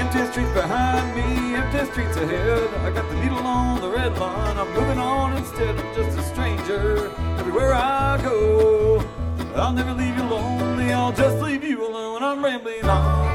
Empty streets behind me, empty streets ahead. I got the needle on the red line. I'm moving on instead of just a stranger. Everywhere I go, I'll never leave you lonely. I'll just leave you alone. I'm rambling on.